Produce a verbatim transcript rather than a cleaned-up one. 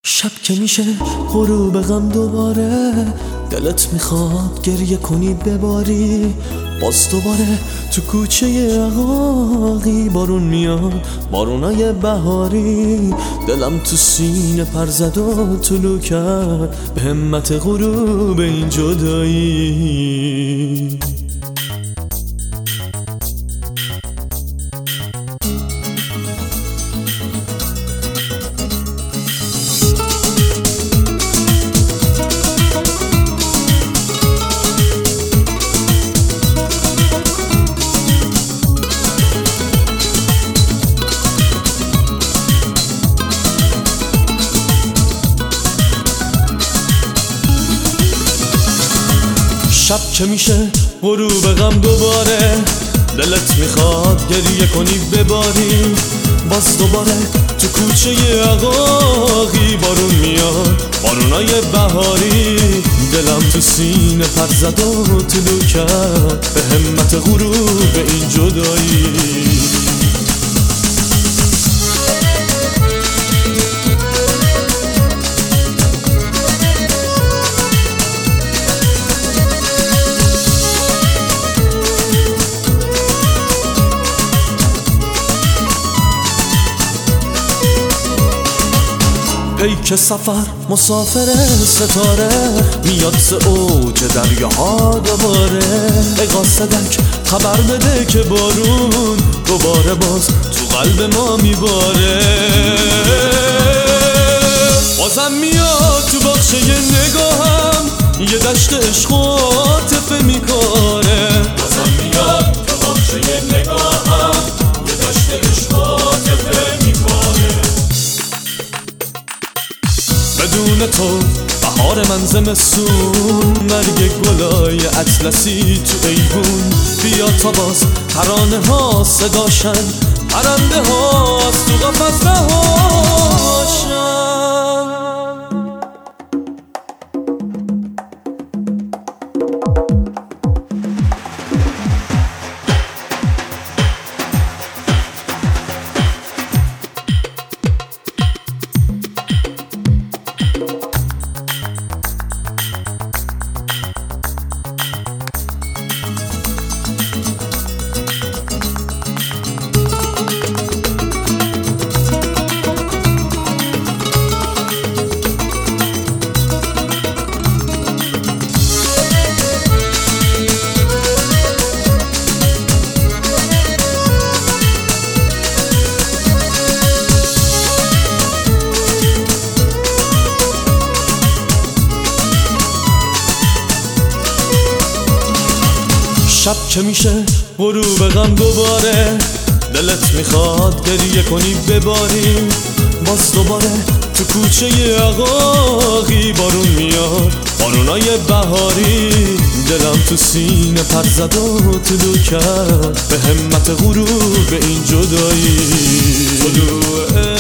شب که میشه غروب غم دوباره، دلت میخواد گریه کنی بباری. باز دوباره تو کوچه عقاقی بارون میاد، بارونای بهاری. دلم تو سینه پر زد و طلو کرد به همت غروب این جدایی. شب که میشه غروب غم دوباره، دلت میخواد گریه کنی بباری. باز دوباره تو کوچه عقاقی بارون میاد، بارونای بهاری. دلم تو سینه پر زد و طلو کرد به همت غروب این جدایی. پیک سفر مسافر ستاره، میاد ز اوج دریاها دوباره. ای قاصدک خبر بده که بارون دوباره باز تو قلب ما میباره. بازم میاد تو باغچه نگاهم، یه دشت عشق و عاطفه میکاره. بازم میاد تو باغچه نگاهم، یه دشت عشق و عاطفه میکاره. بدون تو بهار من زمستون، مرگ گلای اطلسی تو ایوون. بیا تا باز ترانه ها صداشن، پرنده ها از تو قفس رهاشن. شب که میشه غروب غم دوباره، دلت میخواد گریه کنی بباری. باز دوباره تو کوچه عقاقی بارون میاد، بارونای بهاری. دلم تو سینه پر زد و طلو کرد به همت غروب این جدایی. طلوع